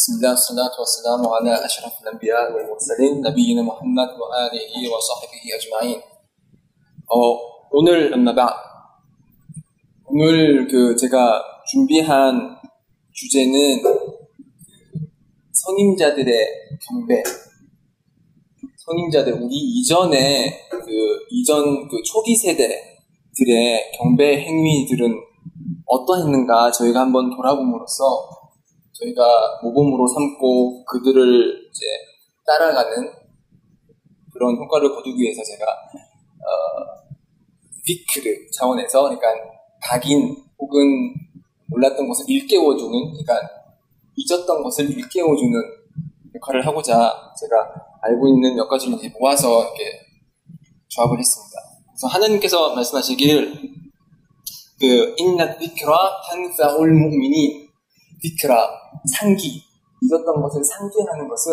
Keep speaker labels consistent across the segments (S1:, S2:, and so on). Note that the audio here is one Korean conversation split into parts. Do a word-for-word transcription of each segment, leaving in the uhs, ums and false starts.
S1: بسم الله والصلاة والسلام على أشرف الأنبياء والمرسلين نبينا محمد وآله وصحبه أجمعين. 어, 오늘 엄마 바 오늘 그 제가 준비한 주제는 선임자들의 경배. 선임자들 우리 이전에 그 이전 그 초기 세대들의 경배 행위들은 어떠했는가 저희가 한번 돌아봄으로써 저희가 모범으로 삼고 그들을 이제 따라가는 그런 효과를 거두기 위해서 제가 어, 비크르 차원에서 그러니까 각인 혹은 몰랐던 것을 일깨워주는 그러니까 잊었던 것을 일깨워주는 역할을 하고자 제가 알고 있는 몇 가지를 이제 모아서 이렇게 조합을 했습니다. 그래서 하나님께서 말씀하시기를 그 인나 비크라 탄사올 무미니 비크라 상기 잊었던 것을 상기하는 것은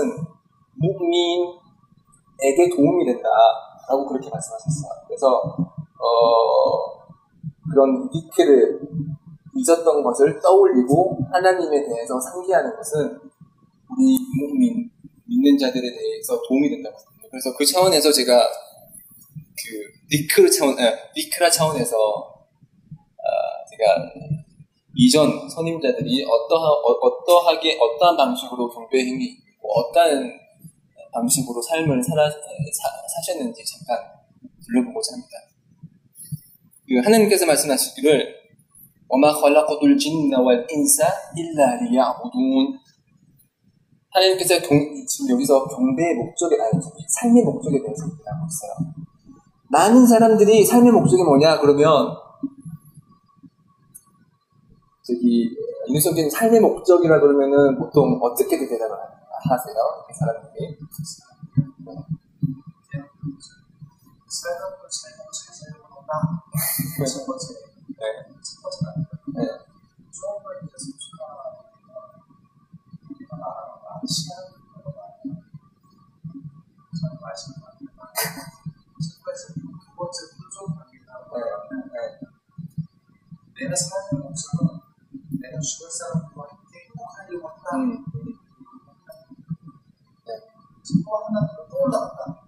S1: 무민에게 도움이 된다라고 그렇게 말씀하셨어요. 그래서 어, 그런 비크를 잊었던 것을 떠올리고 하나님에 대해서 상기하는 것은 우리 무민 믿는 자들에 대해서 도움이 된다고 합니다. 그래서 그 차원에서 제가 그 비크르 차원, 아, 비크라 차원에서 아, 제가 이전 선임자들이 어떠하, 어, 어떠하게 어떠한 방식으로 경배 행위고 어떠한 방식으로 삶을 살아, 사, 사셨는지 잠깐 둘러보고자 합니다. 그 하나님께서 말씀하시기를 وَمَا خَلَقْتُ الْجِنَّ وَالْإِنسَ إِلَّا لِيَعْبُدُونَ 하나님께서 경, 지금 여기서 경배의 목적에 아니 삶의 목적에 대해서 얘기하고 있어요. 많은 사람들이 삶의 목적이 뭐냐 그러면 저기 인류적인 삶의 목적이라 그러면은 보통 어떻게들 대답을 하세요? 이 사람들이
S2: 삶을 잘 살려고 한다. 첫 번째,
S1: 네,
S2: 첫 번째는
S1: 네,
S2: 좋은 걸 위해서 추가하는 시간을 참 맛있는 것 같아요. 첫 번째, 두 번째 부족합니다. 내가 사는 목적은 내가 죽을 사람들과 함께 행복하려고 한다.
S1: 음.
S2: 네. 또 하나 더 떠올랐다.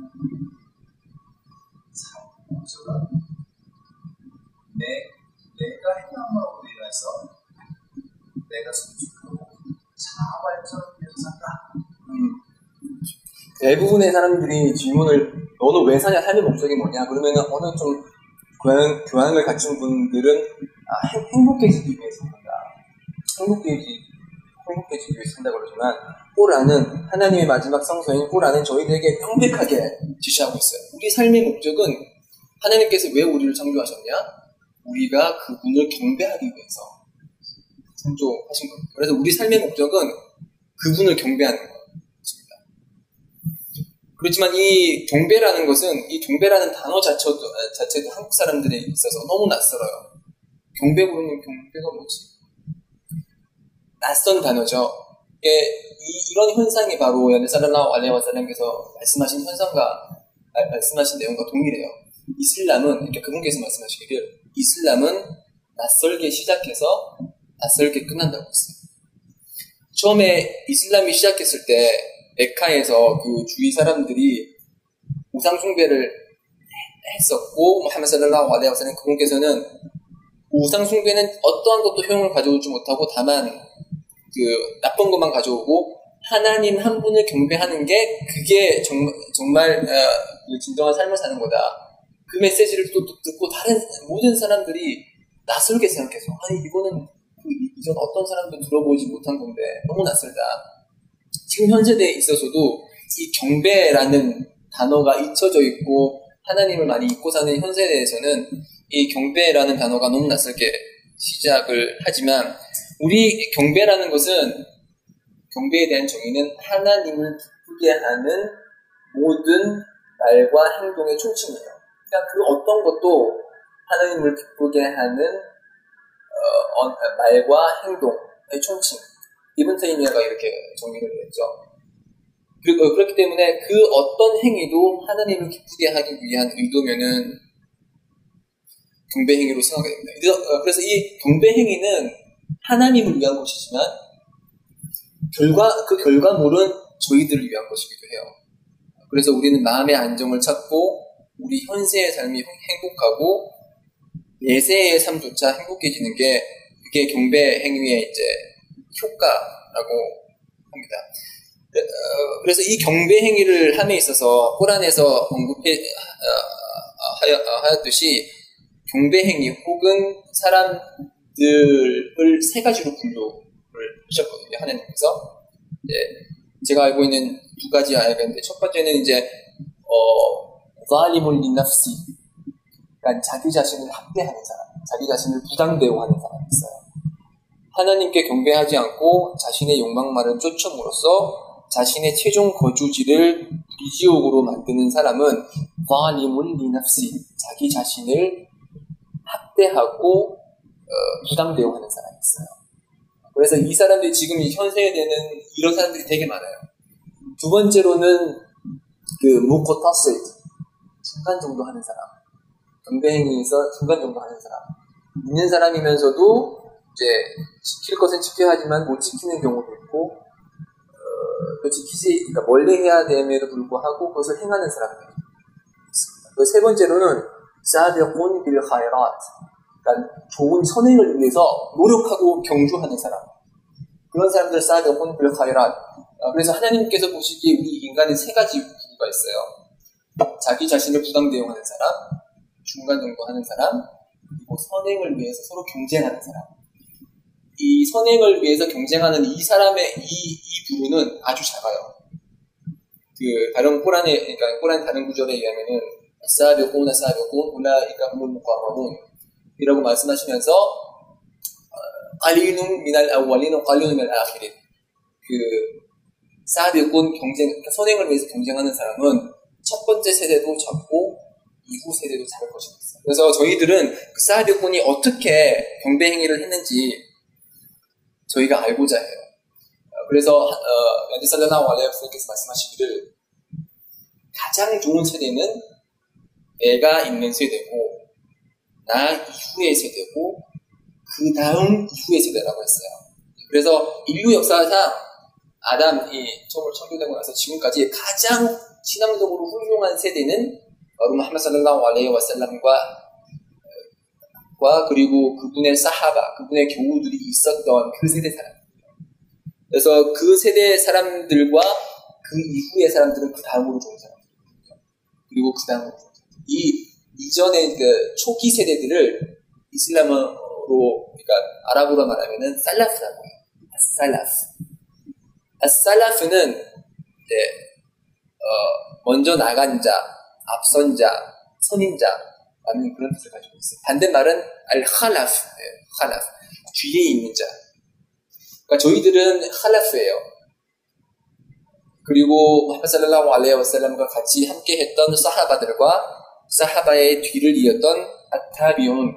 S2: 삶의 목적은 내, 내가 행함으로 인해서 내가 성숙하고 자아발전을 위해서 산다.
S1: 음. 대부분의 사람들이 질문을 너는 왜 사냐 삶의 목적이 뭐냐 그러면은 어느 좀 교양, 교양을 갖춘 분들은 아, 행, 행복해지기 위해서 산다. 행복해지, 행복해지기 위해서 산다 그러지만 꾸란은 하나님의 마지막 성서인 꾸란은 저희들에게 명백하게 지시하고 있어요. 우리 삶의 목적은 하나님께서 왜 우리를 창조하셨냐? 우리가 그분을 경배하기 위해서 창조하신 겁니다. 그래서 우리 삶의 목적은 그분을 경배하는 거예요. 그렇지만 이 경배라는 것은 이 경배라는 단어 자체도, 자체도 한국 사람들에 있어서 너무 낯설어요. 경배 부르면 경배가 뭐지? 낯선 단어죠. 이, 이런 현상이 바로 연대 살랄라후 알레이히 와살람께서 말씀하신 현상과 아, 말씀하신 내용과 동일해요. 이슬람은 이렇게 그분께서 말씀하시기를 이슬람은 낯설게 시작해서 낯설게 끝난다고 했어요. 처음에 이슬람이 시작했을 때 메카에서 그 주위 사람들이 우상 숭배를 했었고 무함마드 살랄라후 알레이히 와살람 그분께서는 우상 숭배는 어떠한 것도 효용을 가져오지 못하고 다만 그 나쁜 것만 가져오고 하나님 한 분을 경배하는 게 그게 정말, 정말 어, 진정한 삶을 사는 거다. 그 메시지를 또, 또 듣고 다른 모든 사람들이 낯설게 생각해서 아니 이거는 그 이전 어떤 사람도 들어보지 못한 건데 너무 낯설다. 지금 현 세대에 있어서도 이 경배라는 단어가 잊혀져 있고 하나님을 많이 잊고 사는 현 세대에서는 이 경배라는 단어가 너무 낯설게 시작을 하지만 우리 경배라는 것은 경배에 대한 정의는 하나님을 기쁘게 하는 모든 말과 행동의 총칭이에요. 그러니까 그 어떤 것도 하나님을 기쁘게 하는 어, 어, 말과 행동의 총칭. 이븐 테이미야가 이렇게 정의를 했죠. 그, 어, 그렇기 때문에 그 어떤 행위도 하나님을 기쁘게 하기 위한 의도면은 경배 행위로 생각하게 됩니다. 그래서, 어, 그래서 이 경배 행위는 하나님을 위한 것이지만 결과, 그 결과물은 저희들을 위한 것이기도 해요. 그래서 우리는 마음의 안정을 찾고 우리 현세의 삶이 행복하고 내세의 삶조차 행복해지는 게 그게 경배 행위의 이제 효과라고 합니다. 그래서 이 경배 행위를 함에 있어서 코란에서 언급해 하였듯이 경배 행위 혹은 사람들을 세 가지로 분류를 하셨거든요. 하나님께서 네, 제가 알고 있는 두 가지 아이가 있는데 첫 번째는 이제 어 자리물 리납시, 그러니까 자기 자신을 학대하는 사람, 자기 자신을 부당대우하는 사람이 있어요. 하나님께 경배하지 않고 자신의 욕망만을 쫓음으로써 자신의 최종 거주지를 비지옥으로 만드는 사람은 자리물 리납시, 자기 자신을 학대하고 어, 부당대우하는 사람이 있어요. 그래서 이 사람들이 지금 이 현 세대는 이런 사람들이 되게 많아요. 두 번째로는 그 무코타스, 중간 정도 하는 사람, 경배 행위에서 중간 정도 하는 사람, 있는 사람이면서도 이제 지킬 것은 지켜야 하지만 못 지키는 경우도 있고, 어, 그 지키지, 그러니까 멀리 해야 됨에도 불구하고 그것을 행하는 사람들이 있습니다. 그 세 번째로는 사비꾼 빌 카이라트, 그러니까 좋은 선행을 위해서 노력하고 경주하는 사람, 그런 사람들 사비꾼 빌 카이라트. 그래서 하나님께서 보시기에 우리 인간은 세 가지 부류가 있어요. 자기 자신을 부당대우하는 사람, 중간 정도 하는 사람, 그리고 선행을 위해서 서로 경쟁하는 사람. 이 선행을 위해서 경쟁하는 이 사람의 이, 이 부류는 아주 작아요. 그 다른 꼬란의, 그러니까 꼬란 다른 구절에 의하면은 사비꾼, 사비꾼, 울라이까 훔ul 무qarrabun 이라고 말씀하시면서 qalilun minal awwalin wa qalilun minal akhirin. 그 사비꾼 경쟁, 그러니까 선행을 위해서 경쟁하는 사람은 첫 번째 세대도 적고 이후 세대도 작을 것입니다. 그래서 저희들은 그 사비꾼이 어떻게 경배 행위를 했는지 저희가 알고자 해요. 그래서 나비 살랄라후 알레이히 와살람께서 말씀하시기를 가장 좋은 세대는 내가 있는 세대고 나 이후의 세대고 그 다음 이후의 세대라고 했어요. 그래서 인류 역사상 아담이 처음으로 창조되고 나서 지금까지 가장 신앙적으로 훌륭한 세대는 바로 무함마드 살랄라후 알레이히 와살람과 과 그리고 그분의 사하바, 그분의 교우들이 있었던 그 세대 사람들이에요. 그래서 그 세대 사람들과 그 이후의 사람들은 그 다음으로 좋은 사람들이에요. 그리고 그 다음으로 좋은 사람들. 이 이전의 그 초기 세대들을 이슬람어로, 그러니까 아랍어로 말하면은 살라프라고 해요. 살라프. 살라프는 이제 어, 먼저 나간 자, 앞선 자, 선인자 라는 그런 뜻을 가지고 있어요. 반대말은 알-칼라프, 네, 칼라프, 뒤에 있는 자. 그러니까 저희들은 칼라프예요. 그리고 무함마드 살랄라후 알레이히 와살람과 같이 함께 했던 사하바들과 사하바의 뒤를 이었던 아타비온과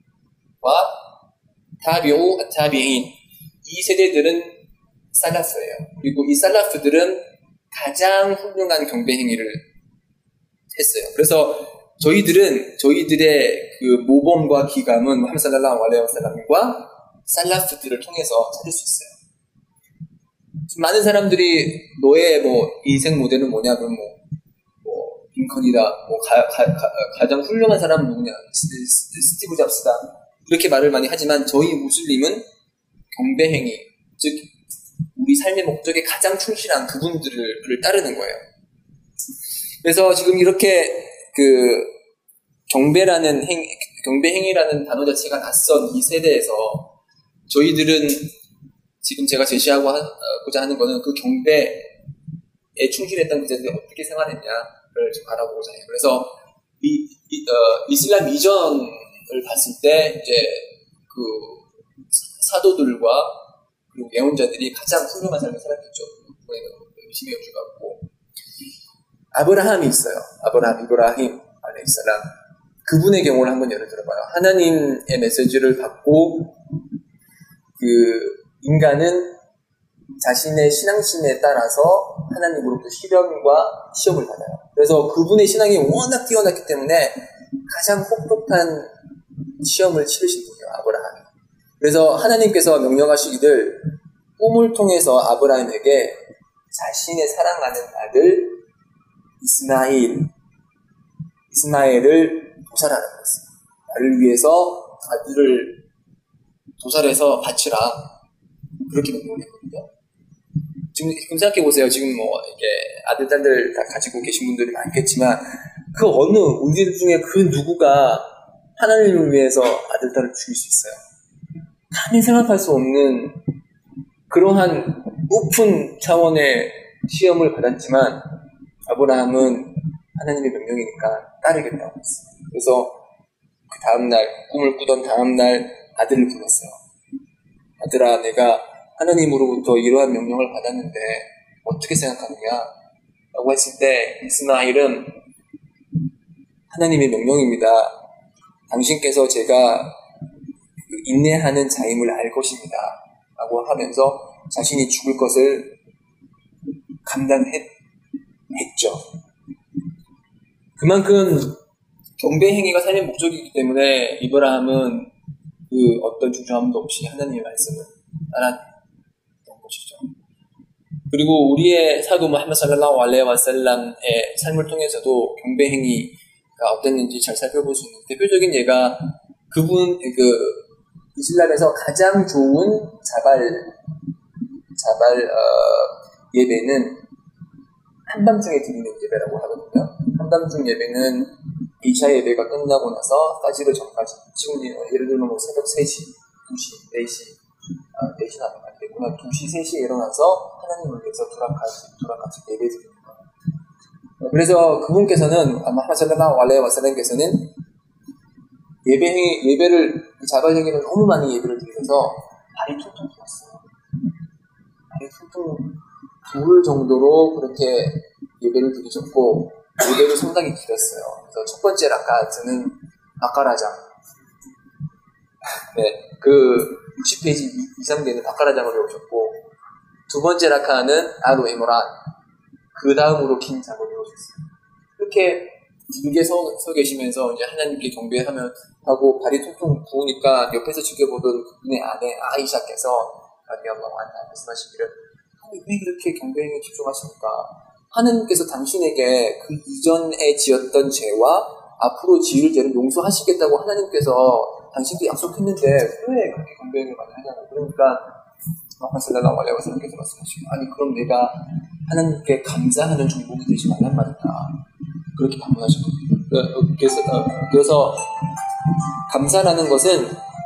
S1: 타비오, 아타비인, 이 세대들은 살라프예요. 그리고 이 살라프들은 가장 훌륭한 경배 행위를 했어요. 그래서 저희들은 저희들의 그 모범과 기감은 무함마드 살랄라후 알레이히 와살람과 살라프들을 통해서 찾을 수 있어요. 많은 사람들이 너의 뭐 인생 모델은 뭐냐 그러면 뭐, 뭐 링컨이다, 뭐 가, 가, 가, 가장 훌륭한 사람은 누구냐, 스티브 잡스다 이렇게 말을 많이 하지만 저희 무슬림은 경배 행위, 즉 우리 삶의 목적에 가장 충실한 그분들을 따르는 거예요. 그래서 지금 이렇게 그 경배라는 행 경배 행위라는 단어 자체가 낯선 이 세대에서 저희들은 지금 제가 제시하고자 하는 거는 그 경배에 충실했던 그들이 어떻게 생활했냐를 좀 알아보고자 해요. 그래서 이, 이, 어, 이슬람 이전을 봤을 때 이제 그 사도들과 그리고 예언자들이 가장 훌륭한 삶을 살았겠죠. 그거에 열심히 여주갖고 아브라함이 있어요. 아브라함, 이브라힘 알레이히살람. 그분의 경우를 한번 예를 들어봐요. 하나님의 메시지를 받고 그 인간은 자신의 신앙심에 따라서 하나님으로부터 시련과 시험을 받아요. 그래서 그분의 신앙이 워낙 뛰어났기 때문에 가장 혹독한 시험을 치르신 분이에요. 아브라함이. 그래서 하나님께서 명령하시기를 꿈을 통해서 아브라함에게 자신의 사랑하는 아들 이스마일, 이스마엘을 도살하라고 했어요. 나를 위해서 아들을 도살해서 바치라. 그렇게 명령을 했거든요. 지금, 지금 생각해보세요. 지금 뭐, 이렇게 아들, 딸들 다 가지고 계신 분들이 많겠지만, 그 어느, 우리들 중에 그 누구가 하나님을 위해서 아들, 딸을 죽일 수 있어요? 감히 생각할 수 없는 그러한 높은 차원의 시험을 받았지만, 아브라함은 하나님의 명령이니까 따르겠다고 했어요. 그래서 그 다음날, 꿈을 꾸던 다음날 아들을 불렀어요. 아들아, 내가 하나님으로부터 이러한 명령을 받았는데 어떻게 생각하느냐? 라고 했을 때 이스마일은 하나님의 명령입니다. 당신께서 제가 인내하는 자임을 알 것입니다. 라고 하면서 자신이 죽을 것을 감당했죠. 그만큼 경배 행위가 삶의 목적이기 때문에 이브라함은 그 어떤 주저함도 없이 하나님의 말씀을 따랐던 것이죠. 그리고 우리의 사도 무함마드 살랄라후 알레이히 와살람의 삶을 통해서도 경배 행위가 어땠는지 잘 살펴볼 수 있는 대표적인 예가 그분 그 이슬람에서 가장 좋은 자발 자발 어, 예배는 한밤중에 드리는 예배라고 하거든요. 한밤중 예배는 이샤 예배가 끝나고 나서 까지르 전까지, 지금 예를 들면 뭐 새벽 세 시, 두 시, 네 시, 아, 네 시는 안 되구나. 두 시, 세 시에 일어나서 하나님을 위해서 두락까지, 두락까지 예배 드리는 거예요. 그래서 그분께서는, 아마 하살라나 알레이히 와살람께서는 예배, 예배를, 자발 행위를 너무 많이 예배를 드리면서 발이 퉁퉁 부었어요. 발이 퉁퉁 부을 정도로 그렇게 예배를 드리셨고, 예배도 상당히 길었어요. 그래서 첫 번째 라카트는 바카라장. 네, 그 육십 페이지 이상 되는 바카라장을 외우셨고, 두 번째 라카는 아루 에모란. 그 다음으로 긴 장을 외우셨어요. 이렇게 길게 서, 서 계시면서 이제 하나님께 경배하면 하고 발이 퉁퉁 부으니까 옆에서 지켜보던 그분의 아내 아이샤께서 라디알라후 안하 말씀하시기를 왜 이렇게 경배행에 집중하십니까? 하나님께서 당신에게 그 이전에 지었던 죄와 앞으로 지을 죄를 용서하시겠다고 하나님께서 당신께 약속했는데 왜 그렇게 경배행을 많이 하냐고. 그러니까 무함마드 살랄라후 알레이히 와살람께서 말씀하시고, 아니 그럼 내가 하나님께 감사하는 종목이 되지 말란 말이다. 그렇게 반문하셨거든요. 그래서, 그래서 감사라는 것은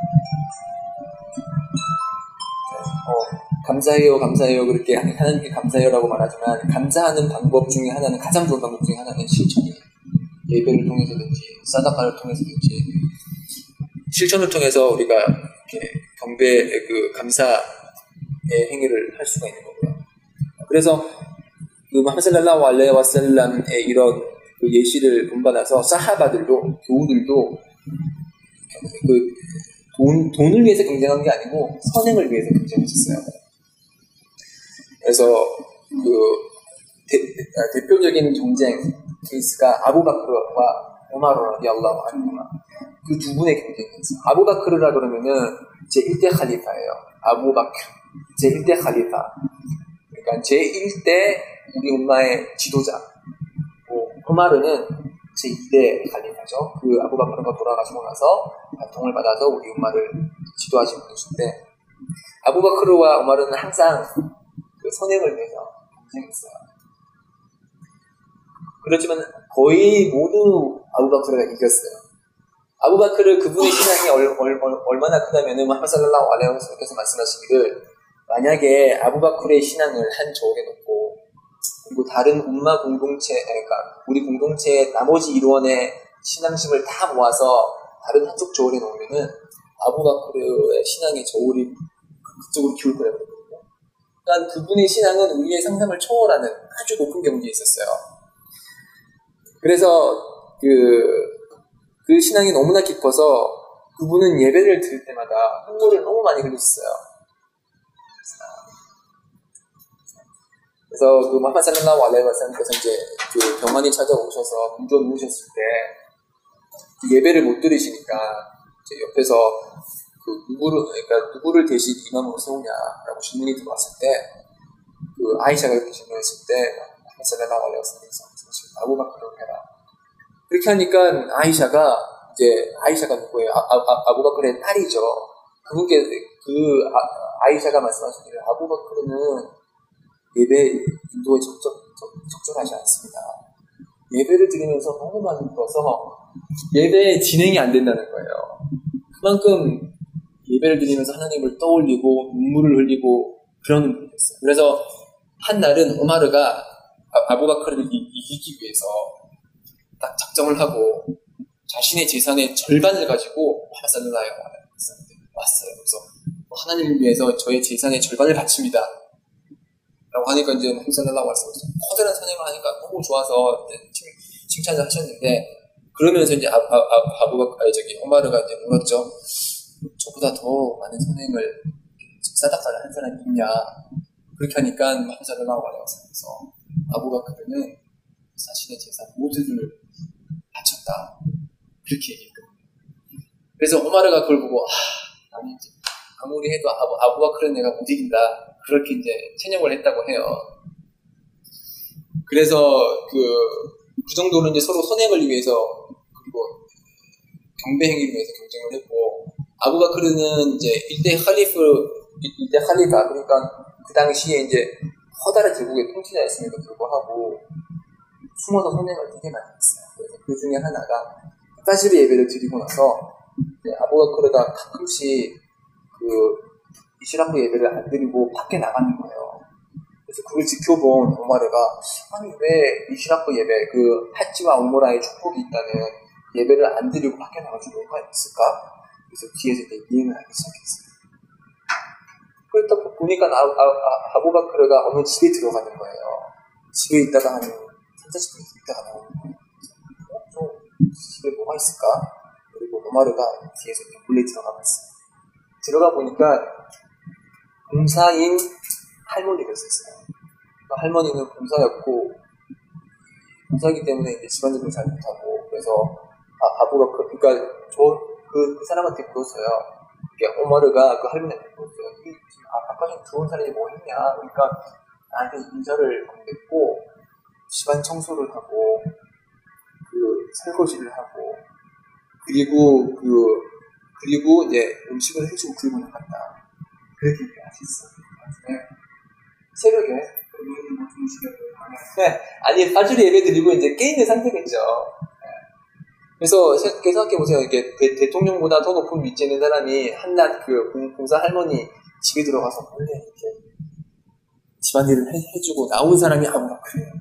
S1: 어, 감사해요, 감사해요, 그렇게 하나님께 감사해요라고 말하지만, 감사하는 방법 중에 하나는, 가장 좋은 방법 중에 하나는 실천이에요. 예배를 통해서든지, 사다카를 통해서든지, 실천을 통해서 우리가 이렇게 경배, 그 감사의 행위를 할 수가 있는 거고요. 그래서 그 무함마드 살랄라후 알레이히 와살람의 이런 그 예시를 본받아서 사하바들도, 교우들도 그 돈, 돈을 위해서 경쟁한 게 아니고 선행을 위해서 경쟁했었어요. 그래서 그 대, 대표적인 경쟁 케이스가 아부바크르와 오마르 라디알라후 안후마, 그 두 분의 경쟁이었어요. 아부바크르라 그러면은 제일 대 칼리파예요. 아부바크 제일 대 칼리파. 그러니까 제일 대 우리 엄마의 지도자. 오마르는 제이 대 칼리파죠. 그 아부바크르가 돌아가시고 나서 바통을 받아서 우리 엄마를 지도하신 분이신데, 아부바크르와 오마르는 항상 그 선행을 위해서 경쟁했어요. 그렇지만 거의 모두 아부바크르가 이겼어요. 아부바크르 그분의 신앙이 얼, 얼, 얼, 얼마나 크다면은 무함마드 살랄라후 알레이히 와살람께서 말씀하시기를, 만약에 아부바크르의 신앙을 한 저울에 놓고 그리고 다른 umma 공동체, 그러니까 우리 공동체의 나머지 일원의 신앙심을 다 모아서 다른 한쪽 저울에 놓으면은 아부바크르의 신앙의 저울이 그쪽으로 기울 거라고 그러거든요. 그러니까 그분의 신앙은 우리의 상상을 초월하는 아주 높은 경지에 있었어요. 그래서 그, 그 신앙이 너무나 깊어서 그분은 예배를 드릴 때마다 눈물을 너무 많이 흘리셨어요. 그래서 그 무함마드 살랄라후 알레이히 와살람께서 이제 그 병환이 찾아오셔서 굶겨 누우셨을 때 예배를 못 들으시니까 이제 옆에서 그 누구를 그러니까 누구를 대신 이마무로 세우냐라고 질문이 들어왔을 때 그 아이샤가 이렇게 질문했을 때 살랄라후 알레이히 와살lam에서 아부바크를 해라. 그렇게 하니까 아이샤가 이제 아이샤가 누구예요? 아, 아, 아, 아부바크르의 딸이죠. 그분께 그 아, 아이샤가 말씀하신 대로 아부바크르는 예배 인도에 적적, 적, 적절하지 않습니다. 예배를 드리면서 너무 많이 울어서 예배 진행이 안 된다는 거예요. 그만큼 예배를 드리면서 하나님을 떠올리고 눈물을 흘리고 그러는 분이었어요. 그래서 한 날은 오마르가 아부바크르를 이기기 위해서 딱 작정을 하고 자신의 재산의 절반을 가지고 무함마드 살랄라후 알레이히 와살람한테 왔어요. 그래서 하나님을 위해서 저의 재산의 절반을 바칩니다. 라고 하니까 이제 무함마드 살랄라후 알레이히 와살람 커다란 사냥을 하니까 너무 좋아서 칭, 칭찬을 하셨는데 그러면서 이제 아, 아, 아, 아부바크 아니 저기 오마르가 이제 물었죠. 저보다 더 많은 선행을 사닥다를 한 사람이 있냐? 그렇게 하니까 무함마드 살랄라후 알레이히 와살람에서 아부바크르는 자신의 재산 모두를 바쳤다. 그렇게 얘기했거든요. 그래서 오마르가 그걸 보고 아, 나는 이제 아무리 해도 아부, 아부바크르는 내가 못 이긴다. 그렇게 이제 체념을 했다고 해요. 그래서 그, 그 정도로 이제 서로 선행을 위해서 그리고 경배 행위를 위해서 경쟁을 했고 아부바크르는 이제 일대 칼리프 일대 칼리파 그러니까 그 당시에 이제 커다란 제국의 통치자였음에도 불구하고 숨어서 선행을 되게 많이 했어요. 그래서 그 중에 하나가 파지르 예배를 드리고 나서 아부바크르가 가끔씩 그 이시라크 예배를 안 드리고 밖에 나가는 거예요. 그래서 그걸 지켜본 오마르가 아니 왜 이시라크 예배 그 하치와 우모라의 축복이 있다는 예배를 안 드리고 밖에 나갈 수 뭐가 있을까? 그래서 뒤에서 이제 이행을 하기 시작했어요. 그러다 보니까 아, 아, 아, 아부바크르가 어느 집에 들어가는 거예요. 집에 있다가 한 삼, 사십 분 있다가 나오는 거예요. 어? 저 집에 뭐가 있을까? 그리고 오마르가 뒤에서 몰래 들어가 봤어요. 들어가 보니까 공사인 할머니가 있었어요. 그 할머니는 공사였고 공사이기 때문에 이제 집안일을 잘 못하고 그래서 아, 아부바크르 그러니까 저 그 그 사람한테 물었어요. 오마르가 그 할머니한테 물었어요. 이 아, 바깥에 들어온 사람이 뭐 했냐? 그러니까 나한테 인사를 건넸고 집안 청소를 하고 그 설거지를 하고 그리고 그 그리고 이제 음식을 해주고 그리고 나갔다. 그렇게 얘기하셨어요. 네. 새벽에 네. 아니 파주리 예배 드리고 이제 깨 있는 상태겠죠. 그래서 생각해보세요. 이게 대, 대통령보다 더 높은 위치에 있는 사람이 한낱 그 공사 할머니 집에 들어가서 몰래 이렇게 집안일을 해, 해주고 나온 사람이 아부바크르예요.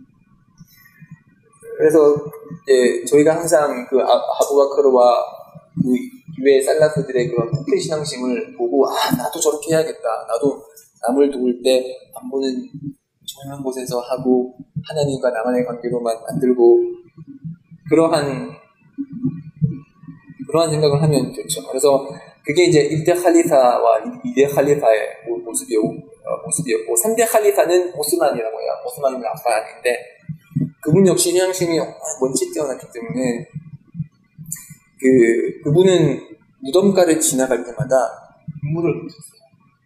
S1: 그래서 이제 저희가 항상 그 아, 아부바크르와 그 이외의 살라프들의 그런 부패 신앙심을 보고 아 나도 저렇게 해야겠다. 나도 남을 도울 때 안 보는 조용한 곳에서 하고 하나님과 나만의 관계로만 만들고 그러한 그러한 생각을 하면 좋죠. 그래서 그게 이제 일 대 칼리파와 이 대 칼리파의 모습이요, 모습이었고 삼 대 칼리파는 오스만이라고 해요. 오스만이 아빠인데 그분 역시 신앙심이 원체 뛰어났기 때문에 그 그분은 무덤가를 지나갈 때마다 눈물을 흘렸어요.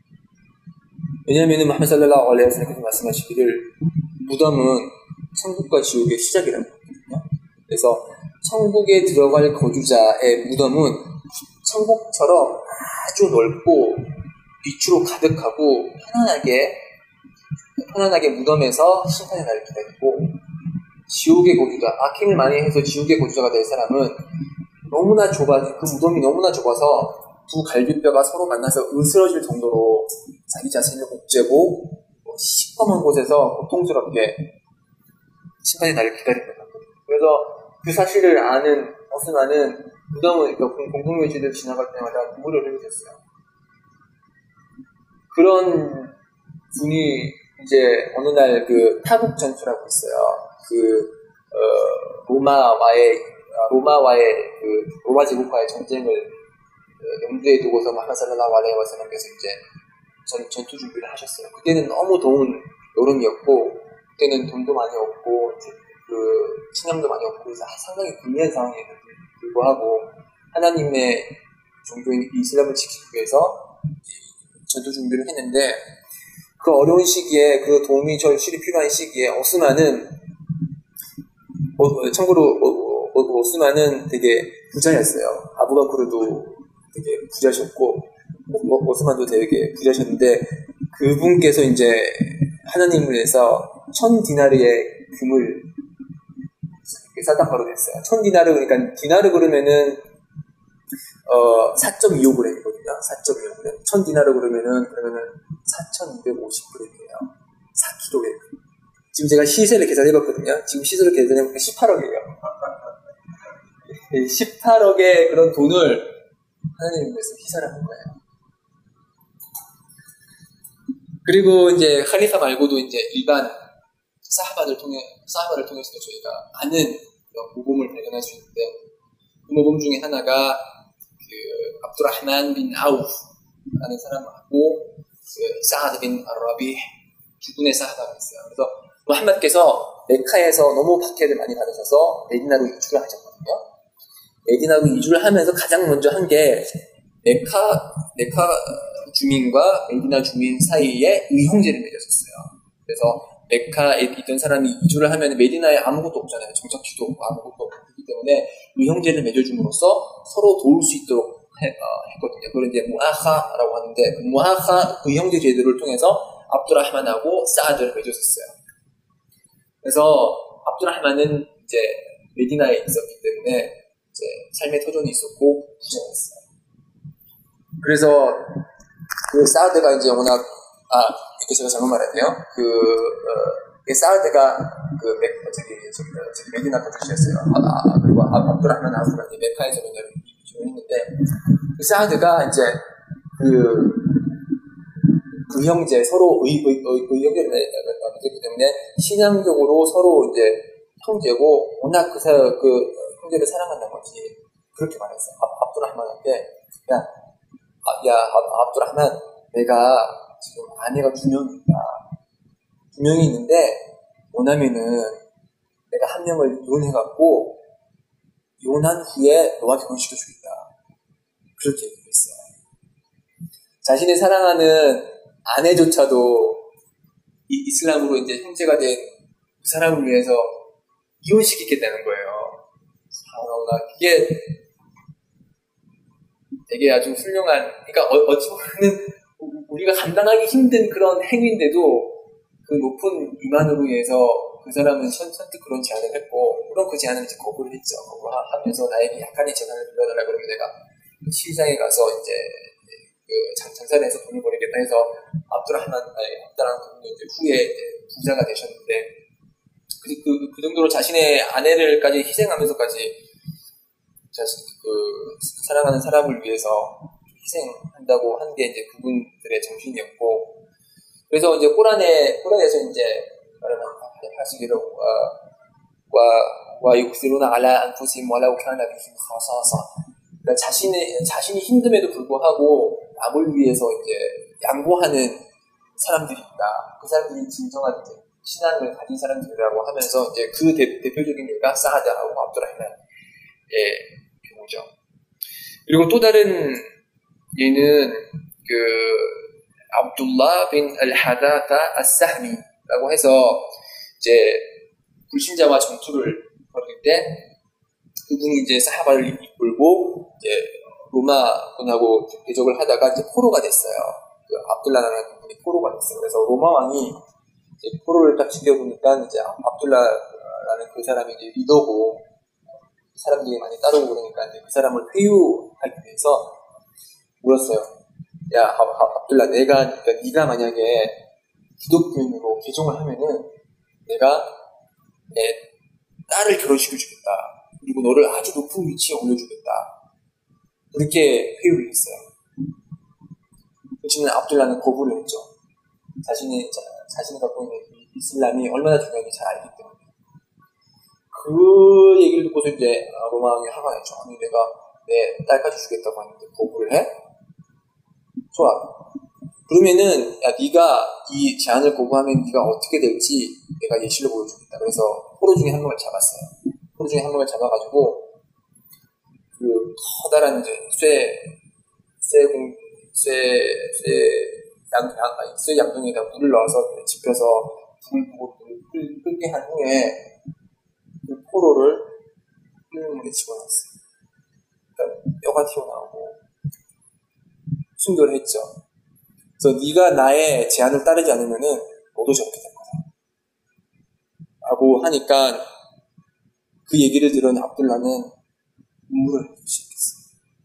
S1: 왜냐하면 무함마드 살랄라후 알레이히 와살람께서 말씀하시기를 무덤은 천국과 지옥의 시작이라고 했거든요. 그래서 천국에 들어갈 거주자의 무덤은 천국처럼 아주 넓고 빛으로 가득하고 편안하게 편안하게 무덤에서 심판의 날을 기다리고 지옥의 거주자, 악행을 많이 해서 지옥의 거주자가 될 사람은 너무나 좁아, 그 무덤이 너무나 좁아서 두 갈비뼈가 서로 만나서 으스러질 정도로 자기 자신을 옥죄고 뭐 시커먼 곳에서 고통스럽게 심판의 날을 기다리는 거거든요. 그래서 그 사실을 아는 오스만은 무덤을 공동묘지를 지나갈 때마다 눈물을 흘렸어요. 그런 분이 이제 어느 날 그 타국 전투라고 있어요. 그 어, 로마와의 로마와의 그 로마 제국과의 전쟁을 염두에 두고서 무함마드 살랄라후 알레이히 와살람께서 이제 전, 전투 준비를 하셨어요. 그때는 너무 더운 여름이었고 그때는 돈도 많이 없고 그 식량도 많이 없고 그래서 상당히 불리한 상황에도 불구하고 하나님의 종교인 이슬람을 지키기 위해서 전투 준비를 했는데 그 어려운 시기에 그 도움이 절실히 필요한 시기에 오스만은 어, 참고로 어, 어, 오스만은 되게 부자였어요. 아부바크르도 되게 부자셨고 어, 오스만도 되게 부자셨는데 그분께서 이제 하나님을 위해서 천 디나르의 금을 사닥바로 냈어요. 천 디나르 그러니까 디나르 그러면은 어 사 점 이오 그램이거든요. 사 점 이오 그램. 천 디나르 그러면은 그러면은 사천이백오십 그램이에요. 사 킬로그램. 지금 제가 시세를 계산해봤거든요. 지금 시세를 계산해보니까 십팔억이에요. 십팔억의 그런 돈을 하나님을 위해서 희생을 한 거예요. 그리고 이제 칼리파 말고도 이제 일반 사하바를 통해 사하바를 통해서 저희가 아는 그런 모범을 발견할 수 있는데 그 모범 중에 하나가 그 압두라흐만 빈 아우프라는 사람하고 그 사아드 빈 아라비 두 분의 사하바가 있어요. 그래서 무함마드께서 메카에서 너무 박해를 많이 받으셔서 메디나로 이주를 하셨거든요. 메디나로 이주를 하면서 가장 먼저 한 게 메카 메카 주민과 메디나 주민 사이에 의형제를 맺었었어요. 그래서 메카에 있던 사람이 이주를 하면 메디나에 아무것도 없잖아요. 정착지도 없고 아무것도 없기 때문에 의형제를 맺어줌으로써 서로 도울 수 있도록 해, 어, 했거든요. 그걸 이제 무아하라고 하는데 그 무아하 의형제 제도를 통해서 압두라흐만하고 사아드를 맺었었어요. 그래서 압두라흐만은 이제 메디나에 있었기 때문에 이제 삶의 터전이 있었고 부자였어요. 그래서 그 사아드가 이제 워낙 아 이렇게 제가 잘못 말했네요. 그 어, 사아드가 그 메, 저기 저기 저기 메디나 거주지였어요. 아, 아, 그리고 압두라흐만 아우프가 이제 메카에서 먼저 이주를 했는데 그 사아드가 이제 그 그 형제 서로 의, 의, 의, 의형제를 맺었기 때문에 신앙적으로 서로 이제 형제고 워낙 그, 그 형제를 사랑한다는 거지 그렇게 말했어요. 압두라흐만한테 야, 아, 야 압두라흐만 내가 지금 아내가 두 명이 있다. 두 명이 있는데 원하면은 내가 한 명을 이혼해갖고 이혼한 후에 너와 결혼시켜주겠다. 그렇게 얘기했어요. 자신의 사랑하는 아내조차도 이 이슬람으로 이제 형제가 된 그 사람을 위해서 이혼시키겠다는 거예요. 아, 이게 되게 아주 훌륭한, 그러니까 어, 어찌 보면은 우리가 감당하기 힘든 그런 행위인데도 그 높은 이만으로 인해서 그 사람은 선뜻 그런 제안을 했고, 물론 그 제안을 이제 거부를 했죠. 거부하면서 나에게 약간의 재산을 빌려달라 그러면 내가 시장에 가서 이제 그 장, 장사를 해서 돈을 벌이겠다 해서 압두라흐만, 아니, 압두라흐만 그분도 이제 후에 이제 부자가 되셨는데, 그, 그, 그 정도로 자신의 아내를까지 희생하면서까지 자신, 그, 사랑하는 사람을 위해서 희생한다고 한 게 이제 그분들의 정신이었고, 그래서 이제 꼬란에, 꼬란에서 이제, 말하면, 하시기로, 와, 와, 육시로나 알라 안푸심 와라우 캬나 비힘 카사사. 그러니까 자신의, 자신이 힘듦에도 불구하고, 남을 위해서 이제 양보하는 사람들이 있다. 그 사람들이 진정한 이제 신앙을 가진 사람들이라고 하면서 이제 그 대, 대표적인 예가 사하드하고 압두라흐만의 경우죠. 그리고 또 다른 예는 그 압둘라 빈 알하다타 아사흐미라고 해서 이제 불신자와 전투를 벌일 때 그분이 이제 사하바를 이끌고 이제 로마군하고 대적을 하다가 이제 포로가 됐어요. 그 압둘라라는 분이 포로가 됐어요. 그래서 로마 왕이 이제 포로를 딱 죽여보니까 이제 압둘라라는 그 사람이 이제 리더고 사람들이 많이 따르고 그러니까 이제 그 사람을 회유하기 위해서 물었어요. 야, 아, 아, 압둘라, 내가 그러니까 네가 만약에 기독교인으로 개종을 하면은 내가 내 딸을 결혼시켜주겠다. 그리고 너를 아주 높은 위치에 올려주겠다. 그렇게 회유를 했어요. 그렇지만 압둘라는 거부를 했죠. 자신이, 자, 자신이 갖고 있는 이슬람이 얼마나 중요한지 잘 알기 때문에. 그 얘기를 듣고서 이제 로마 왕이 화가 났죠. 아니, 내가 내 딸까지 주겠다고 하는데 거부를 해? 좋아. 그러면은, 야, 네가 이 제안을 거부하면 네가 어떻게 될지 내가 예시를 보여주겠다. 그래서 포로 중에 한 명을 잡았어요. 포로 중에 한 명을 잡아가지고 그 커다란 이제 쇠 쇠 공, 쇠, 쇠, 양, 양, 아니, 쇠 양동이에다 물을 넣어서 집혀서 불 보고 불 끓게 한 후에 그 포로를 끓는 물에 집어넣었어요. 그러니까 뼈가 튀어나오고 순교를 했죠. 그래서 네가 나의 제안을 따르지 않으면은 너도 저렇게 될 거다. 라고 하니까 그 얘기를 들은 압둘라는 눈물을 흘리기 시작했어요.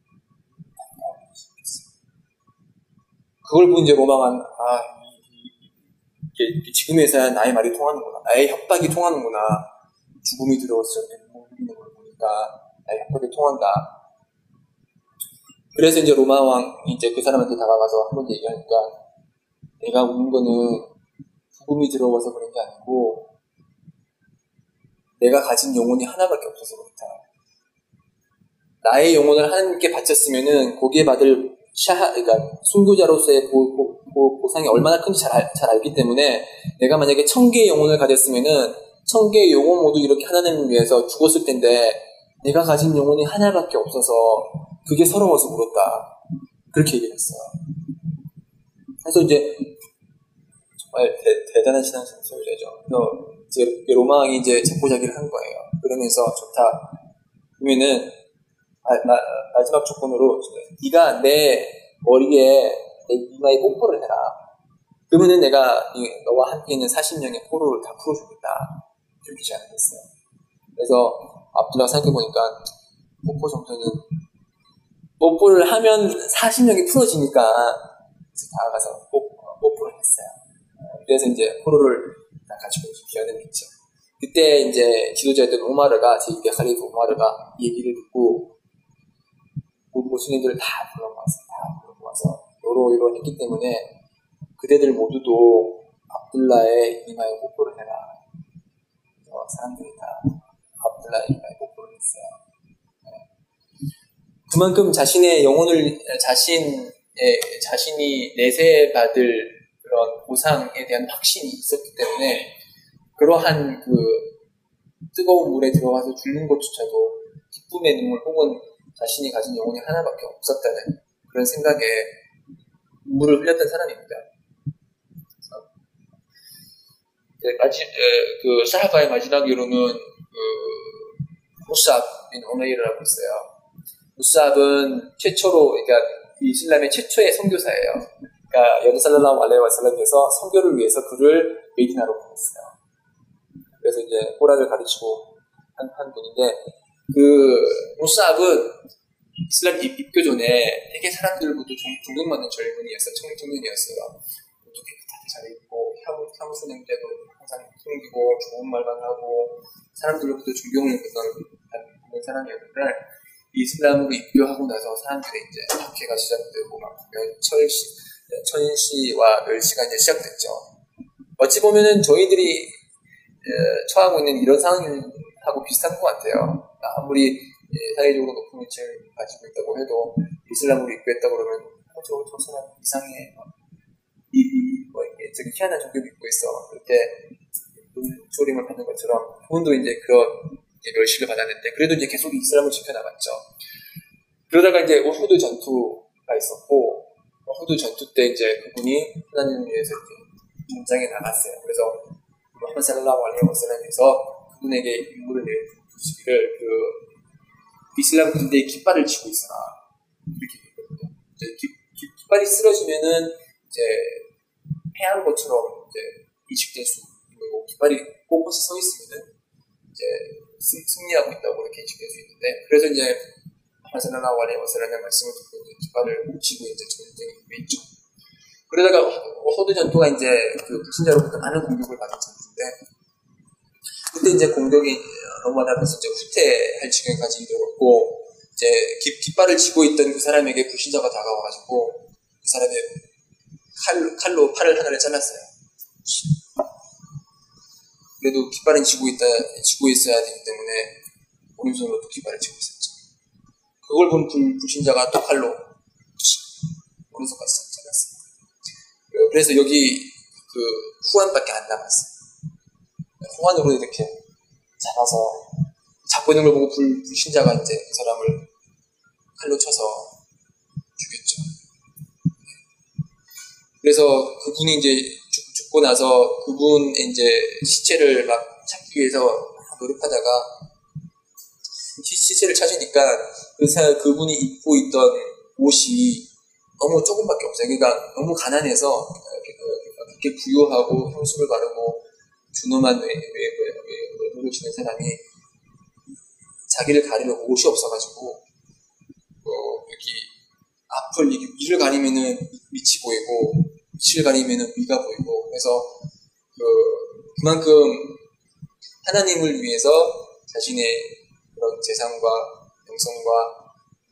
S1: 그걸 보고 이제 로마가 아, 이게 지금에서야 나의 말이 통하는구나. 나의 협박이 통하는구나. 죽음이 들어왔을 때 눈물 흘리는 걸 보니까 나의 협박이 통한다. 그래서 이제 로마 왕이 이제 그 사람한테 다가가서 한 번 얘기하니까 내가 우는 거는 죽음이 들어와서 그런 게 아니고 내가 가진 영혼이 하나밖에 없어서 그렇다. 나의 영혼을 하나님께 바쳤으면은 거기에 받을 샤하, 그러니까 순교자로서의 보, 보, 보, 보상이 얼마나 큰지 잘, 알, 잘 알기 때문에 내가 만약에 천 개의 영혼을 가졌으면은 천 개의 영혼 모두 이렇게 하나님을 위해서 죽었을 텐데 내가 가진 영혼이 하나밖에 없어서 그게 서러워서 울었다. 그렇게 얘기를 했어요. 그래서 이제 정말 대, 대단한 신앙심소리죠. 그래서 이제 로마 왕이 이제 자포자기를 한 거예요. 그러면서 좋다. 그러면은 마, 마, 마지막 조건으로 네가 내 머리에 내 이마에 뽀뽀를 해라. 그러면은 내가 너와 함께 있는 사십 명의 포로를 다 풀어주겠다. 이렇게 제안을 했어요. 그래서 압둘라가 생각해보니까 뽀뽀 정도는 뽀뽀를 하면 사십 명이 풀어지니까 다가가서 뽀뽀를 했어요. 그래서 이제 포로를 다 가지고 귀환을 했죠. 그때 이제 지도자였던 오마르가, 제이대 칼리프 오마르가 얘기를 듣고 모슬림들을 다 불러모아서 다 불러모아서 요로요로 했기 때문에 그대들 모두도 압둘라의 이마에 뽀뽀를 해라. 그래서 사람들이 다 압둘라의 이마에 뽀뽀를 했어요. 네. 그만큼 자신의 영혼을 자신의 자신이 내세받을 그런 보상에 대한 확신이 있었기 때문에 그러한 그 뜨거운 물에 들어가서 죽는 것조차도 기쁨의 눈물 혹은 자신이 가진 영혼이 하나밖에 없었다는 그런 생각에 눈물을 흘렸던 사람입니다. 네, 마지, 에, 그 사하바의 마지막 예로는 그 무스압 빈 우메이르라고 있어요. 무스압은 최초로 그러니까 이슬람의 최초의 선교사예요. 그러니까 여기 살랄라후 알레이히 와살람께서 선교를 위해서 그를 메디나로 보냈어요. 그래서 이제 코란을 가르치고 한, 한 분인데 그 무스압은 이슬람 입교 전에 되게 사람들부터 존경받는 젊은이였어요. 청년이었어요. 또 깨끗하게 잘 입고 향후, 향수 냄새도 항상 숨기고 좋은 말만 하고 사람들로부터 존경을 받는 사람이었는데 이슬람으로 입교하고 나서 사람들이 이제 박해가 시작되고 막 철시, 천시와 멸시가 이제 시작됐죠. 어찌 보면은 저희들이 처하고 있는 이런 상황하고 비슷한 것 같아요. 아무리 사회적으로 높은 위치를 가지고 있다고 해도 이슬람으로 입교했다고 그러면 어, 저, 저 사람 이상해. 이, 이, 뭐, 이게 저기 희한한 종교를 입고 있어. 그렇게 눈초림을 받는 것처럼 그분도 이제 그런 멸시를 받았는데 그래도 이제 계속 이슬람을 지켜나갔죠. 그러다가 이제 우후드 전투가 있었고 우후드 전투 때 이제 그분이 하나님을 위해서 이제 전장에 나갔어요. 그래서 무함마드 살랄라후 알레이히 와살람에서 그분에게 임무를 내주시기를 그 이슬람 군대의 깃발을 쥐고 있어라. 이렇게 얘기했거든요. 이제 깃, 깃, 깃발이 쓰러지면은 이제 패한 것처럼 이제 인식될 수 있는 거고 깃발이 꼿꼿이 서 있으면은 이제 승, 승리하고 있다고 이렇게 인식될 수 있는데 그래서 이제 무함마드 살랄라후 알레이히 와살람의 말씀을 듣고 이제 깃발을 쥐고 이제 전쟁에 임했죠. 그러다가 우후드 전투가 이제 그 불신자로부터 많은 공격을 받은 전투인데 그때 이제 공격이 로마다 앞에서 이제 후퇴할 지경까지 이르렀고 이제 깃, 깃발을 쥐고 있던 그 사람에게 불신자가 다가와가지고 그 사람의 칼로, 칼로 팔을 하나를 잘랐어요. 그래도 깃발은 쥐고 있다, 쥐고 있어야 되기 때문에 오른손으로 또 깃발을 쥐고 있었죠. 그걸 본 불, 불신자가 또 칼로 오른손까지 잘랐어요. 그래서 여기 그 후환밖에 안 남았어요. 후환으로 이렇게 잡아서 잡고 있는 걸 보고 불, 불신자가 이제 그 사람을 칼로 쳐서 죽였죠. 그래서 그분이 이제 죽, 죽고 나서 그분의 이제 시체를 막 찾기 위해서 막 노력하다가 시, 시체를 찾으니까 그 사, 그분이 입고 있던 옷이 너무 조금밖에 없어요. 그러니까 너무 가난해서 이렇게, 이렇게 부유하고 향수를 바르고 준엄한 외, 외, 외, 외, 외모를 지닌 사람이 자기를 가리는 옷이 없어가지고 어, 여기 앞을 이렇게 위를 가리면은 밑이 보이고 밑을 가리면은 위가 보이고 그래서 그, 그만큼 하나님을 위해서 자신의 그런 재산과 영성과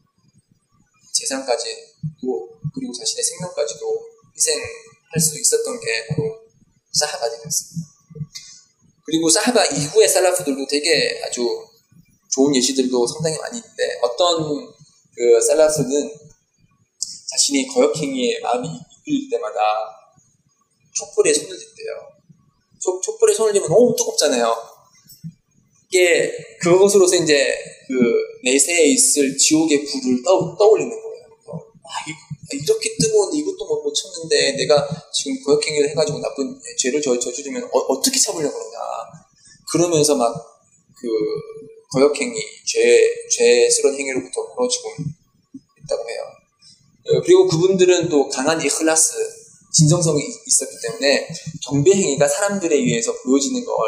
S1: 재산까지도 그리고 자신의 생명까지도 희생할 수 있었던 게 바로 사하바들이었습니다. 그리고 사하바 이후의 살라프들도 되게 아주 좋은 예시들도 상당히 많이 있는데 어떤 그 살라프는 자신이 거역행위에 마음이 이끌릴 때마다 촛불에 손을 댔대요. 촛, 촛불에 손을 대면 너무 뜨겁잖아요. 이게 그것으로서 이제 그 내세에 있을 지옥의 불을 떠, 떠올리는 거예요. 아, 이, 이렇게 뜨거운데 이것도 못, 못 참는데 내가 지금 거역행위를 해가지고 나쁜 죄를 저, 저지르면 어, 어떻게 참으려고 그러냐. 그러면서 막 그 거역행위, 죄, 죄스러운 행위로부터 멀어지고 있다고 해요. 그리고 그분들은 또 강한 이클라스, 진정성이 있었기 때문에 경배행위가 사람들에 의해서 보여지는 걸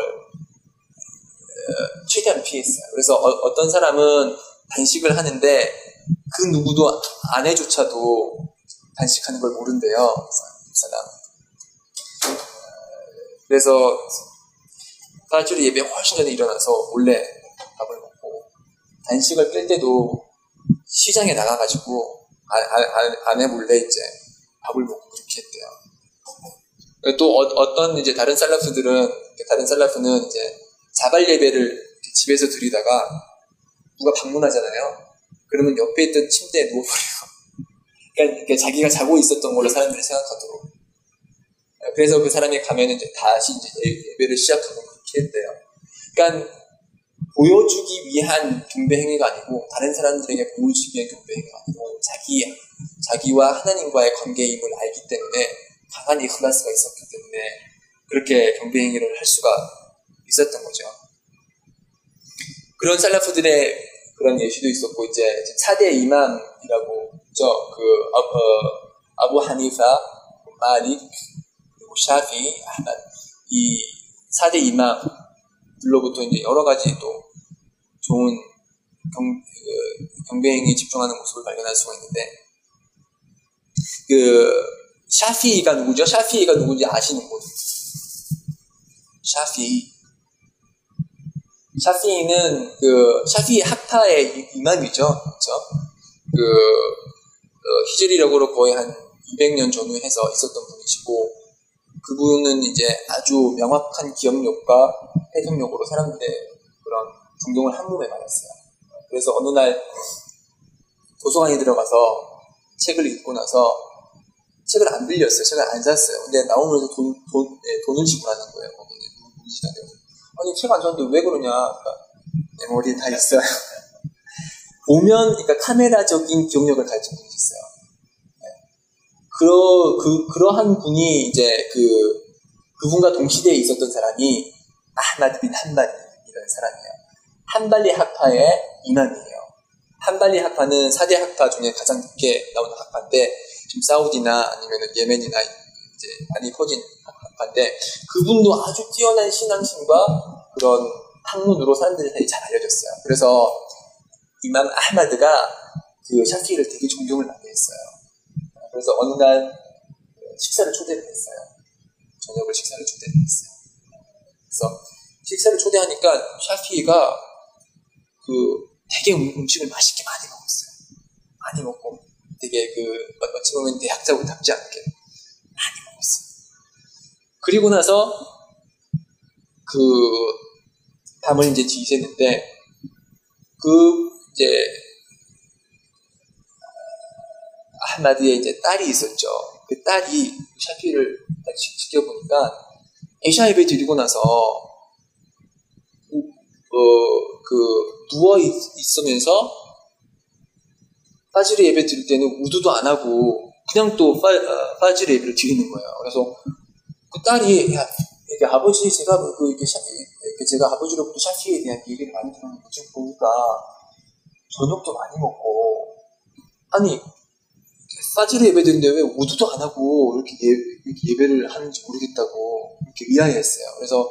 S1: 최대한 피했어요. 그래서 어, 떤 사람은 단식을 하는데 그 누구도 아내조차도 단식하는 걸 모른대요. 그 사람. 그래서 파주르 예배 훨씬 전에 일어나서 몰래 밥을 먹고 단식을 뺄 때도 시장에 나가가지고 아, 아, 아, 아내 몰래 이제 밥을 먹고 그렇게 했대요. 또 어, 어떤 이제 다른 살라프들은 다른 살라프는 이제 자발 예배를 집에서 드리다가 누가 방문하잖아요. 그러면 옆에 있던 침대에 누워버려요. 그러니까 자기가 자고 있었던 걸로 사람들이 생각하도록. 그래서 그 사람이 가면 이제 다시 이제 예배를 시작하고 그렇게 했대요. 그러니까 보여주기 위한 경배 행위가 아니고 다른 사람들에게 보여주기 위한 경배 행위가 아니고 자기 자기와 하나님과의 관계임을 알기 때문에 강한 이클라스가 있었기 때문에 그렇게 경배 행위를 할 수가 있었던 거죠. 그런 살라프들의 그런 예시도 있었고 이제 사 대 이맘이라고 있죠. 그 어, 어, 아부 하니파, 마릭, 그리고 샤피, 아흐맛 이 사 대 이맘들로부터 이제 여러 가지 또 좋은 경, 그, 경배행위에 집중하는 모습을 발견할 수가 있는데 그 샤피가 누구죠? 샤피가 누군지 아시는 분? 샤피 샤피는 그 샤피 학파의 이맘이죠, 그렇죠? 그 어, 히즈리력으로 거의 한 이백 년 전후에 해서 있었던 분이시고 그분은 이제 아주 명확한 기억력과 해석력으로 사람들의 그런 존경을 한 몸에 받았어요. 그래서 어느 날 도서관에 들어가서 책을 읽고 나서 책을 안 빌렸어요. 책을 안 샀어요. 근데 나오면서 돈, 돈, 네, 돈을 지불하는 거예요. 거기는 문지가 되어서. 아니 책 안 샀는데 왜 그러냐? 그러니까 내 머리에 다 있어요. 보면 그러니까 카메라적인 기억력을 가진 분이 있어요. 네. 그러 그 그러한 분이 이제 그 그분과 동시대에 있었던 사람이 아흐마드 빈 한발리라는 사람이에요. 한발리 학파의 이맘이에요. 한발리 학파는 사 대 학파 중에 가장 늦게 나오는 학파인데 지금 사우디나 아니면 예멘이나 이제 많이 퍼진 학파인데 그분도 아주 뛰어난 신앙심과 그런 학문으로 사람들이 사이에 잘 알려졌어요. 그래서 이맘 아흐마드가 그 샤피를 되게 존경을 많이 했어요. 그래서 어느 날 식사를 초대를 했어요. 저녁을 식사를 초대를 했어요. 그래서 식사를 초대하니까 샤피가 그 되게 음식을 맛있게 많이 먹었어요. 많이 먹고 되게 그 어찌 보면 대학자답지 않게 많이 먹었어요. 그리고 나서 그 밤을 이제 지새는데 그 이제 아흐마드의 이제 딸이 있었죠. 그 딸이 샤피를 딱 지켜보니까 에샤 예배 드리고 나서 어, 그 누워 있, 있으면서 파지르 예배 드릴 때는 우두도 안 하고 그냥 또 파, 어, 파지르 예배를 드리는 거예요. 그래서 그 딸이 야, 이게 아버지 제가 그 이렇게, 샤, 이렇게 제가 아버지로부터 샤피에 대한 얘기를 많이 들었는데 지금 보니까 저녁도 많이 먹고 아니 파지르 예배 드리는데 왜 우두도 안 하고 이렇게, 예, 이렇게 예배를 하는지 모르겠다고 이렇게 의아해했어요. 그래서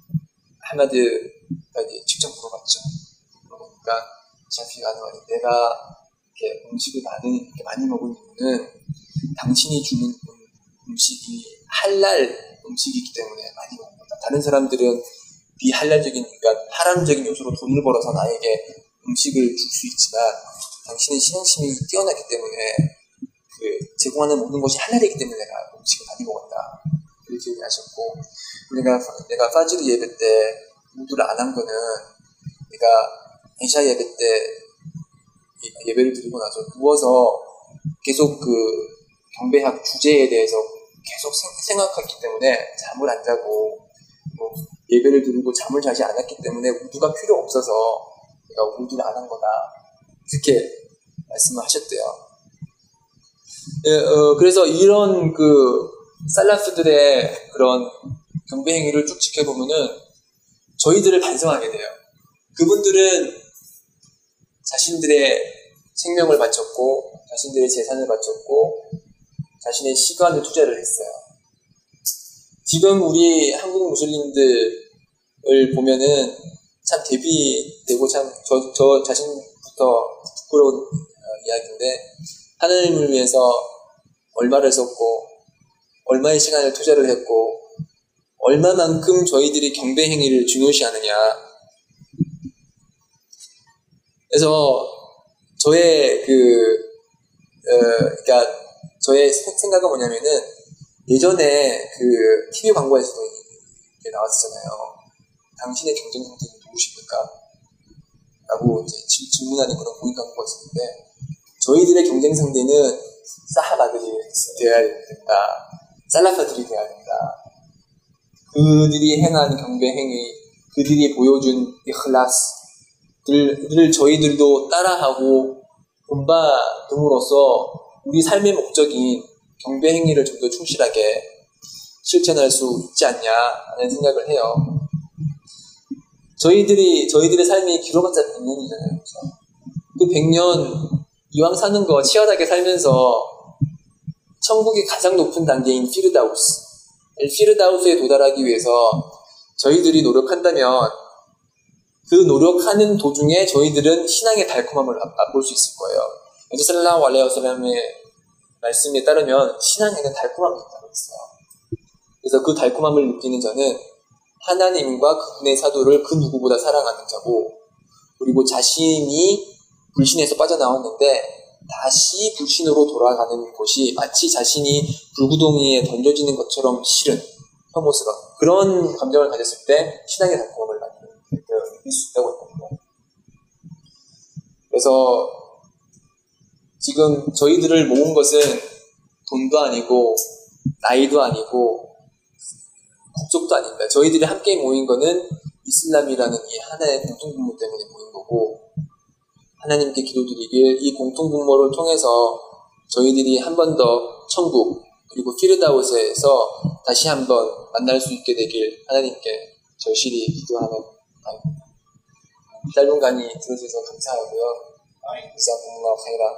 S1: 하마드가 이제 직접 물어봤죠. 그러니까 샤피가 하는 말이 내가 이렇게 음식을 많이, 이렇게 많이 먹은 이유는 당신이 주는 음식이 할랄 음식이기 때문에 많이 먹는 거다. 다른 사람들은 비할랄적인, 그러니까 하람적인 요소로 돈을 벌어서 나에게 음식을 줄 수 있지만 당신은 신앙심이 뛰어나기 때문에 그 제공하는 모든 것이 할랄이기 때문에 내가 음식을 많이 먹었다. 이렇게 얘기하셨고, 내가, 내가 파지르 예배 때 우두를 안 한 거는 내가 이샤 예배 때 예배를 드리고 나서 누워서 계속 그 경배학 주제에 대해서 계속 생각했기 때문에 잠을 안 자고 뭐 예배를 드리고 잠을 자지 않았기 때문에 우두가 필요 없어서 내가 우두를 안 한 거다. 그렇게 말씀을 하셨대요. 예, 어, 그래서 이런 그 살라프들의 그런 경배 행위를 쭉 지켜보면은 저희들을 반성하게 돼요. 그분들은 자신들의 생명을 바쳤고 자신들의 재산을 바쳤고 자신의 시간을 투자를 했어요. 지금 우리 한국 무슬림들을 보면은 참 대비되고 참 저, 저 자신부터 부끄러운 어, 이야기인데 하나님을 위해서 얼마를 썼고 얼마의 시간을 투자를 했고 얼마만큼 저희들이 경배 행위를 중요시하느냐. 그래서 저의 그 어, 그러니까 저의 생각은 뭐냐면은 예전에 그 티비 광고에서도 이렇게 나왔었잖아요. 당신의 경쟁 상대는 누구십니까? 라고 이제 질문하는 그런 공익 광고가 있었는데 저희들의 경쟁 상대는 사하바들이 되어야 된다. 살라파들이 되어야 된다. 그들이 행한 경배 행위, 그들이 보여준 이클라스들을 저희들도 따라하고 본받음으로써 우리 삶의 목적인 경배 행위를 좀 더 충실하게 실천할 수 있지 않냐 하는 생각을 해요. 저희들이 저희들의 삶이 길어봤자 백 년이잖아요. 그렇죠? 그 백 년 이왕 사는 거 치열하게 살면서 천국의 가장 높은 단계인 피르다우스, 피르다우스에 도달하기 위해서 저희들이 노력한다면 그 노력하는 도중에 저희들은 신앙의 달콤함을 맛볼 수 있을 거예요. 그래서 살랄라후 알레이히 와살람의 말씀에 따르면 신앙에는 달콤함이 있다고 했어요. 그래서 그 달콤함을 느끼는 자는 하나님과 그분의 사도를 그 누구보다 사랑하는 자고, 그리고 자신이 불신에서 빠져나왔는데 다시 불신으로 돌아가는 것이 마치 자신이 불구덩이에 던져지는 것처럼 싫은 혐오스가, 그런 감정을 가졌을 때 신앙의 달콤함을 느낄 수 있다고 했거든요. 그래서 지금 저희들을 모은 것은 돈도 아니고 나이도 아니고 국적도 아닙니다. 저희들이 함께 모인 거는 이슬람이라는 이 하나의 공통분모 때문에 모인 거고, 하나님께 기도드리길 이 공통분모를 통해서 저희들이 한 번 더 천국 그리고 피르다우스에서 다시 한번 만날 수 있게 되길 하나님께 절실히 기도하는 바입니다. 짧은 강의 들어주셔서 감사하고요. 자자kumullahu khairan.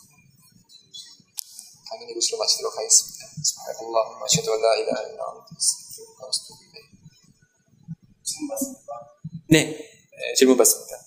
S1: 강의 이것으로 마치도록 하겠습니다. subhanallahumma ashhadu an la ilaha illa anta astaghfiruka wa atubu ilayk.
S2: 질문 받습니까?
S1: 네, 네, 질문 받습니다.